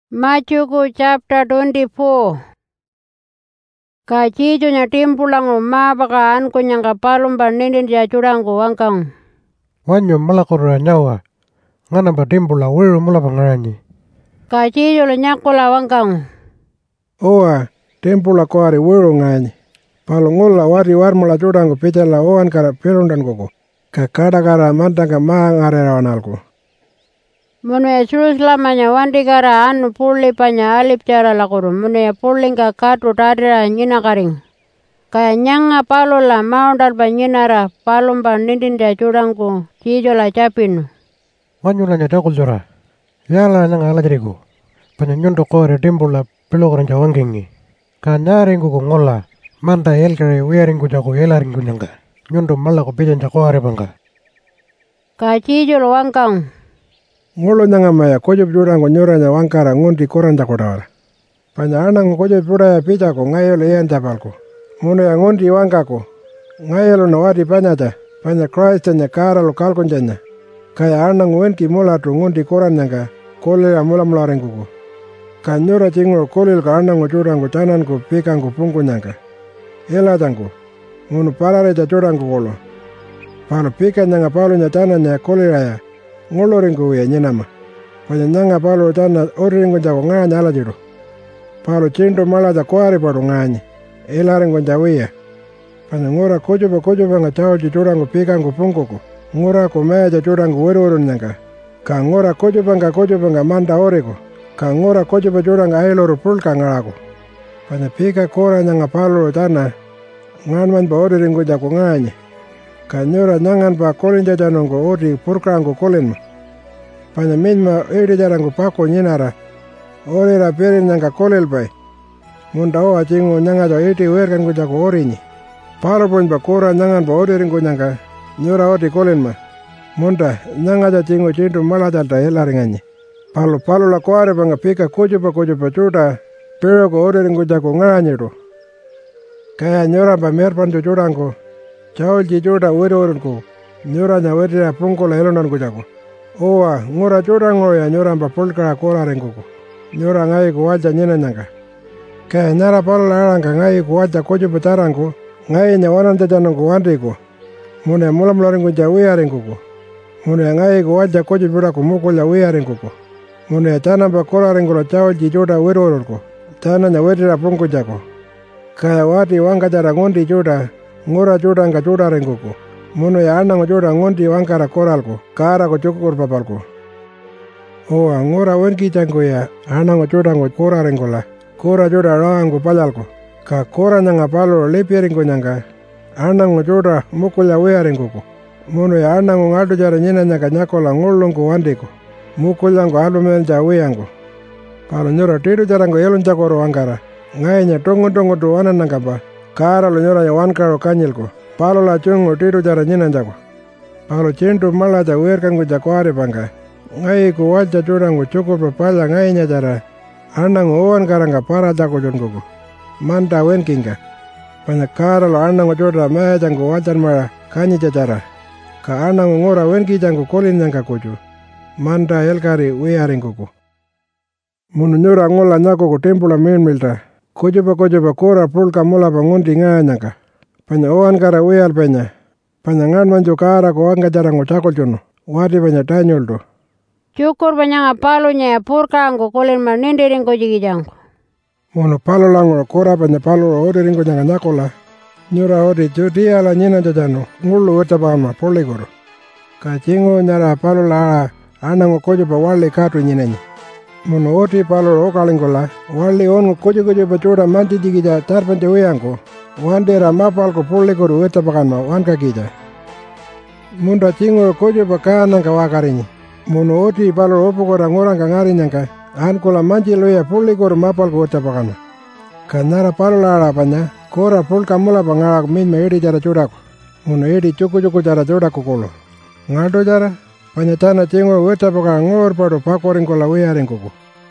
Matthew chapter 24. Kachijunya timpulangu mabakaan kunyangka palumba nindin dia curangu wangkang. Wanyo malakura nyawa. Ngana ba timpula wiru mula pangarani. Kachijulu nyakula wangkang. Oa timpula koari wiru ngani. Palungula wari warmula curangu pichala oan kara pelundan koko. Kakada mantanga maa ngarerawanalku. Munu ya Jerusalemanya wandikara anu pulli panya alip cara lakuru. Munu ya pullinga katu tadira nyina karing. Kaya nyanga palula maundal pa nyinara palumba nindinda curangku cijola capinu. Wanyulanya dakul jora. Yala nanga alajariku. Panya nyundo kore timpula pelokoran jawangkingi. Kanyaringku ko ngola. Manta elkare wearingku jako elaringku nyangka. Nyundo malaku pijan jako arepangka. Kachijulu wangkang. Ngolo nyanga maya kojob curangu nyuranya wangkara ngundi koran jako dawara. Panya anang kojob curaya pijako ngayolo ian capalku. Munu ya ngundi wangkaku. Ngayolo na wadi panyata. Panya Kristanya karalu kalkunjanya. Kaya anang wenki mulatu ngundi koran nyangka. Kolil mula ringkuku. Kanyura cingul kolil ka anang curangu cananku pikangku pungku nyangka. Elatangku. Munu parareja curangu kolo. Palu pika nyanga palunya cananya koliraya. Ngoloringku ya nyinama. Panya nyanga palu cana oriringku jako nganya alajiru. Palu cintu malaja kuari padu nganya. Elaringku jawiya. Panya ngura kojoba nga cawji curangu pikangku pungkuku. Ngura ku meja curangu wirurun nyangka. Ka ngura kojoba nga manda oriku. Ka ngura kojoba curanga ailoru pulka ngaraku. Panya pika kora nyanga palu cana. Nganman ba oriringku jako nganya. Kanyura nyangan pa kolin jajanongku odi purkangku kolin ma. Panya minma edi jarangku pako nyinara. Orira pirin nyangka kolil pai. Munda oa cingu nyanga jo iti werkanku jako orinyi. Palupun pa kura nyangan pa odiringku nyangka. Nyura odi kolin ma. Munda nyanga jo cingu cintu malajalta elaringanyi. Palu la kuare pa nga pika kujupa cuta. Pero ko odiringku jako nganyiru. Kaya nyura pa merpantu curangku. Chawalji cuta wirurunku. Nyuranya wirira pungkula elondanku jako. Oa ngura curango ya nyuramba pulkara kolaringkuku. Nyura ngai kuwaja nyina nyangka. Kaya nyara palula arangka ngai kuwaja kojupa carangku. Ngai nyawanan jajanongku wandiku. Mune mulamularingku jawiaringkuku. Mune ngai kuwaja kojupiraku mukulya wiaringkuku. Mune canamba kolaringkulo chawalji cuta wirurunku. Cananya wirira pungku jako. Kaya wati wangkacara ngundi cuta. Ngura curangka cutaringkuku. Munu ya anangu cuta ngundi wangkara koralku. Kara ko cukur papalku. Oa ngura wenki cangku ya anangu cutangu koraringkula. Kura cuta roangku palalku. Ka kora nyanga palu lipiringku nyangka. Anangu cuta mukulya wiaringkuku. Munu ya anangu ngadu jara nyina nyangka nyakola ngulungku wandiku. Mukulyangu alumelja wiangku. Palu nyura tidu jarangku elun cakoro wangkara. Ngainya tungu tu wananangka pa. Kara lo nyura ya wankaro kanyilku. Palu la cungu tidu jara nyina jako. Palu cintu malaja wirkanku jako aripangka. Ngai ku waja curangu cukup pala ngainya jara. Anangu oan karangka para jako cunkuku. Manta wenkingka. Panya kara lo anangu cuta mejangku wajan mara kanyi jacara. Ka anangu ngura wenki jangku kolin nyangka kucu. Manta elkari wiaringkuku. Munu nyura ngula nyakuku timpula milta. Kujupa kura pulka mula pangundi nganyangka. Panya oan kara wial penya. Panya ngan manju kara ko angka jarangu cakol cuno. Wadi panya tanyuldu. Cukur panya palunya ya purkangku kolin manindiringku jigijangku. Munu palu langu kura panya palu odiringku nyanga nyakola. Nyura odi cuti ala nyina jajanu. Ngulu utapama poliguru. Kacingu nyara palu la anangu kujupa wali katu nyinenyi. Munu oti palu okalingkola. Wali ongu kujupa cuta manti jigija tarpanja wiangku. Wandera mapalku poliguru utapakanma wanka kija. Munda cingu kujupa kanangka wakarinyi. Munu oti palu opukora ngurangka ngarinyangka. Ankula manji loya poliguru mapalku utapakanma. Kanyara palu lara panya. Kora pulka mula pangaraku minma edi jara curaku. Munu edi cuku jara curaku kolo. Ngado jara. Panya cana cingu utapaka ngur padu pakoringkola wiaringkuku.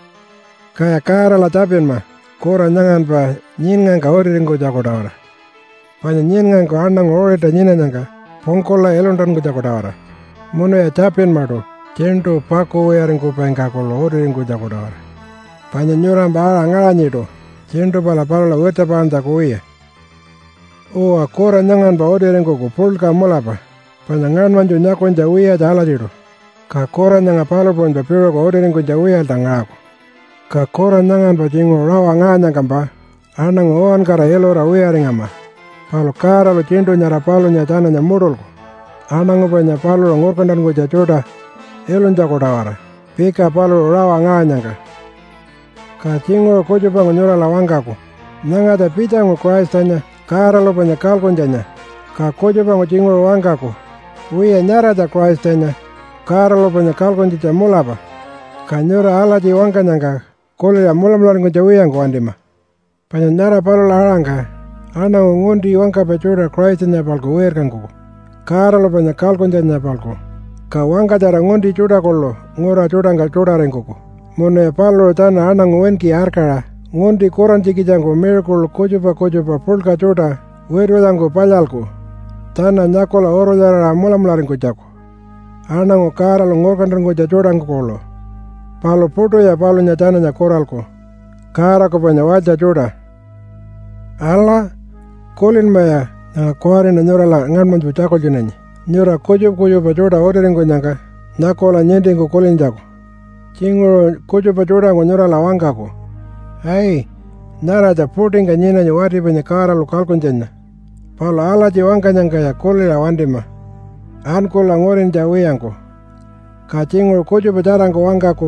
Kaya kara la tapin ma. Kora nyangan pa nyingan ka oriringku jako dawara. Panya nyingan ko anang orita nyina nyangka. Pongkola elondanku jako dawara. Munu ya capin madu. Cintu pako wiaringku pengkakolo oriringku jako dawara. Panya nyuramba ala ngalanyido. Chindu pala palola weta panta kuia. Oa kora nyangan ba oderengo ko pulka mulapa. Panya ngan manju nyakon jawia jala jido. Ka kora nyanga palo pon ba piro ko oderengo jawia tangako. Ka kora nyangan ba jingo rawa nganya kamba. Anang oan kara yelo rawia ringama. Palo kara lo chindu nyara palo nyatana nyamurol ko. Anang pa nya palo lo ngorkandan ko jacoda. Elon jako tawara. Pika palo rawa nganya ka. Ka chingo kojo pa ngonyora lawanga ko. Nyanga ta pita ngo Christanya. Kara lo pa nya kalkonjanya. Ka kojo pa ngo chingo wanga ko. Uia nyara ta Christanya. Kara lo pa nya kalkonjita mulapa. Ka nyora ala ji wanga nyanga. Kole ya mulam ngo jawia ngo andima. Panya nyara palo laranga. Ana ngundi wanga pa choda Christanya palko werkan ko. Kara lo pa nya kalkonjanya palko. Ka wanga jara ngundi choda kollo. Ngora choda nga choda rengko. Mone palo tana ana nguenki arkara. Ngundi koran chiki jango miracle kojopa pulka choda. Weru jango palalko. Tana nyakola oro jara mulam laringko jako. Ana ngo kara lo ngorkandango jachoda ngkolo. Palo puto ya palo nyatana nyakoralko. Kara ko panya waja choda. Ala kolin maya nga kuari na nyora la ngan manju chako jinanyi. Nyora kojopa choda oderengo nyanga. Nyakola nyende ngo kolin jako. Chingo kojopa choda ngo nyora la wanga ko. Hai, nara ja putinga nyina nyawati panya kara lo kalkonjanya. Palo ala ji wanga nyanga ya kole la wandima. Anko la ngorin jawiyangko. Ka chingo kojopa jarango wanga ko.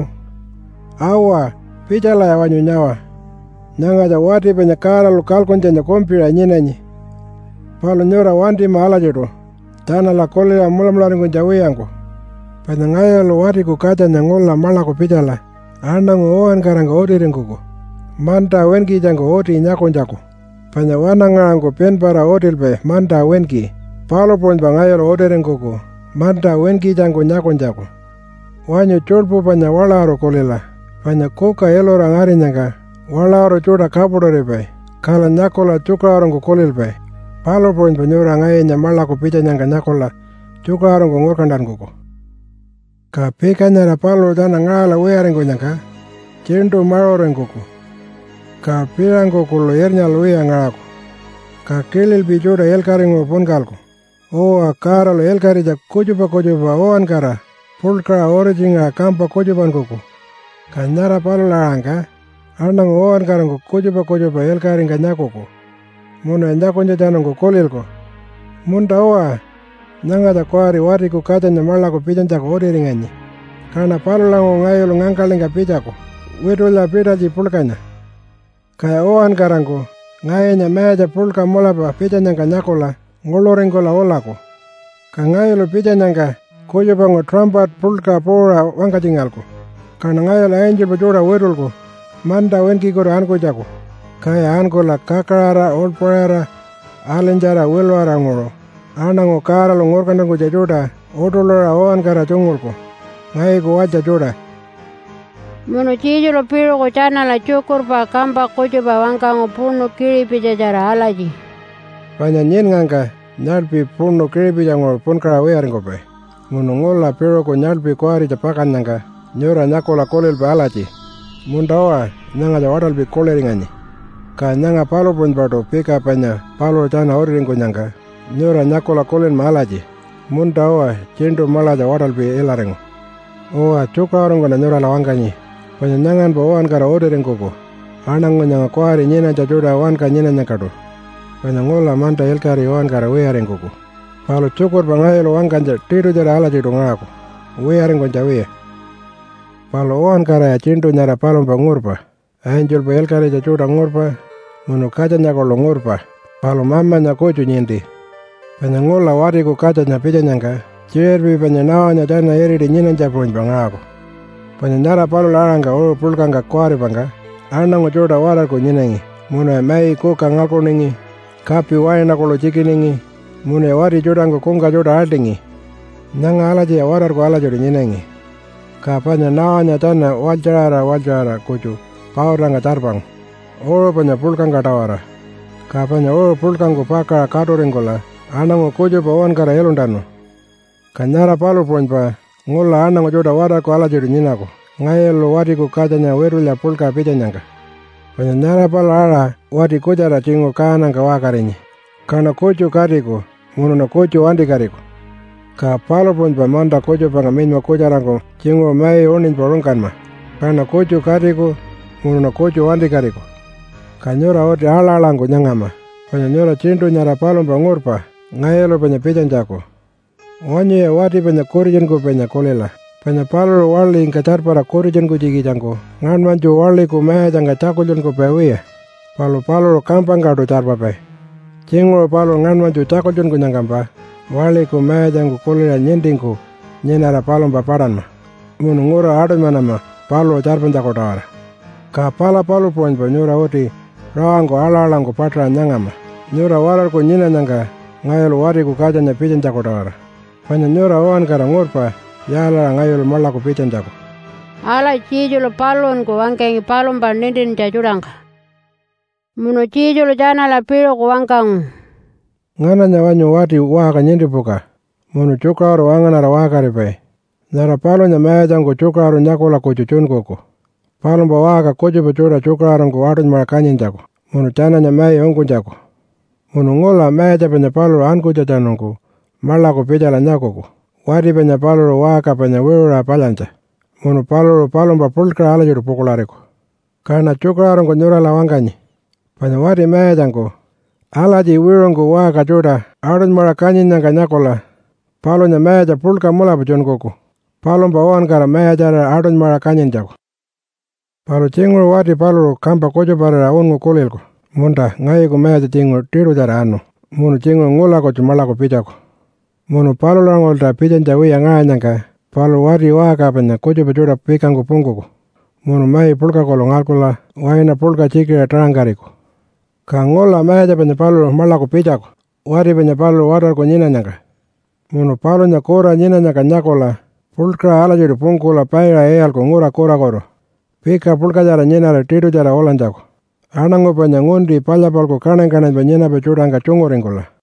Awa, pichala ya wanyu nyawa. Nyanga ja wati panya kara lo kalkonjanya kompira nyinanyi. Palo nyora wandima ala jodo. Tana la kole la mulamlaringo jawiyangko. Panya ngaya lo wati ko kaja nyangola mala ko pichala. Ana ngo oan karanga odirengo ko. Manta wenki jango oti nyakon jako. Panya wana ngango pen para otilpe manta wenki. Palo pon bangaya lo odirengo ko. Manta wenki jango nyakon jako. Wanyo cholpo panya walaro kolela. Panya koka elo rangari nyanga. Walaro choda kapodo repe. Kala nyakola chukarongo kolilpe. Palo pon panyora ngaya nyamala ko picha nyanga nyakola. Chukarongo ngorkandan ko. Ka pika nyara palo dana ngala wearengo nyanga. Chendo marorengo ko. Ka pirango kulo yernya luya ngako. Ka kelil bijoda elkaringo pongalko. O akara lo elkari ja kojopa oan kara. Pulka origin kampa kojopan koko. Ka nyara palo laranga. Anang oan karango kojopa elkaringa nyakoko. Muna nyakonja janongo kolilko. Munda oa. Nyanga ja kuari wari ko kaja nyamala ko pijan jako odiringanyi. Kana palo lango ngayo lo ngangkalinga pijako. Wedola pidaji pulkanya. Kaya oan karango, ngaye nya meja pulka molapa picha nyanga nyakola, ngolorengo la olako. Ka ngaye lo picha nyanga, koyo bango trumpet pulka pora wanga jingalko. Kana ngaye la angel bajora wedulko, manda wenki koro anko jako. Kaya anko la kakarara, olporara, alenjara welwara ngoro. Anango kara lo ngorkandango jajoda, odolora oan kara chongolko. Ngaye ko waja joda. Mono chijo lo piro ko chana la chukur pa kamba kojo pa wangka ngo puno kiri pija jara alaji. Panya nyen ngangka nyalpi puno kiri pija ngo pun kara wearingo pe. Mono ngola piro ko nyalpi kuari japakan nangka nyora nyakola kolel pa alaji. Mundawa nyanga jawadal pi koleringanyi. Ka nyanga palo pun bato pika panya palo chana oriringo nyangka nyora nyakola kolen ma alaji. Mundawa chendo mala jawadal pi elarengo. Oa chuka orongo na nyora lawanganyi. Panya nyangan pa oan kara odirengo ko. Anang nyanga kuari nyena jajoda oan ka nyena nyakado. Panya ngola manta elkari oan kara wearengo ko. Palo chukur pa ngayelo wangkanja tiru jara ala jido ngako. Wearengo jawe. Palo oan kara ya chinto nyara palo pa ngurpa. Angel pa elkari jajoda ngurpa. Mono kaja nyakolo ngurpa. Palo mama nyakoju nyendi. Panya ngola wari ko kaja nyapija nyangka. Cherbi panya nawa nyajana eri di nyena japoin pa ngako. Panya nyara palo laranga oro pulkanga kuari panga. Anango joda warar ko nyenengi. Muna mai ko kangalko nengi. Kapi waina kolo chiki nengi. Muna wari jodango konga joda aldingi. Nyanga alaji ya warar ko ala jodi nyenengi. Ka panya nawa nyajana wajara kuju. Pauranga tarbang. Oro panya pulkanga tawara. Ka panya oro pulkango pakara kadorengola. Anango kuju pa oan kara elundano. Ka nyara palo ponpa. Ngola anango joda warar ko ala jodi nyenako. ngayelo wati ku kajanya werulya pulka pichanyanga. Panya nyara palo ara wati kujara chingo kaananga wakarinyi. Kana kocho kariko, munu na kocho wandi kariko. Ka palo pon pa manda kocho panga minma kujarango chingo mai onin porongkanma. Kana kocho kariko, munu na kocho wandi kariko. Ka nyora oti ala-alango nyangama. Panya nyora chindu nyara palo pa ngurpa, ngayelo panya pichanjako. Onye wati panya korijenko panya kolela. Panya palo wali ingkachar para korijenko jigichanko. Ngan manju wali ku maya janga chakuljenko pewia. Palo kampang kado charpa pe. Chingo palo ngan manju chakuljenko nyangamba. Wali ku maya jango kolela nyendingko. Nyenara palo paparanma. Munu ngura ado manama palo charpan jako tawara. Ka pala palo poin pa nyura oti rawango ala-alango patra nyangama. Nyura warar ko nyina nyanga ngayelo wari ku kajanya pichen jako tawara. Panya nyura oan kara ngurpa yala ngayelo mala ku pichen jako. Ala chijulo palon ko wangkengi palon pa nindin jajurangka. Munu chijulo jana la pilo ko wangkang. Ngana nyawanyo wati waka nyindi puka. Munu chukaro wanganara wakari pe. Nara palo nyamaya jango chukaro nyakola ko chuchun koko. Palon pa waka kocho pachura chukaro ko wadon mara kanyin jako. Munu chana nyamaya ongun jako. Munu ngola maya japanya palo anku jachanonku. Mala ko pijala nyakoko. Wati panya palo waka panya wirura palancha. Munu palo pa pulkra ala juru pukulariko. Kana chukaro ko nyura la wanganyi. Panya wati maya jango. Ala ji wirungu waka chuda. Wadon mara kanyin nyanga nyakola. Palo nyamaya ja pulka mula pachun koko. Palo pa oan kara maya jara wadon mara kanyin jako. Palo chingur wati palo kampa kocho para ungu kulilko. Munta ngai ku maya chingur tiru jara anu. Munu chingur ngula ko chumala ko pichako. Munu palo langolta pichen jawi nga nyangka. Palo wati waka panya kocho pachura pikangu punguko. Munu mai pulka kolo ngalkula waina pulka chikira tarangariko. Ka ngola maya panya palo mala ko pichako. Wati panya palo watar ko nyina nyangka. Munu palo nyakora nyina nyangka nyakola. Pulka ala juru pungkula paira eyal ko ngura kora koro. Pika pulka jara nyina la tiru jara olan jako. Anango panya ngundi pala palko kanan pa nyina pachuranga chunguringkula.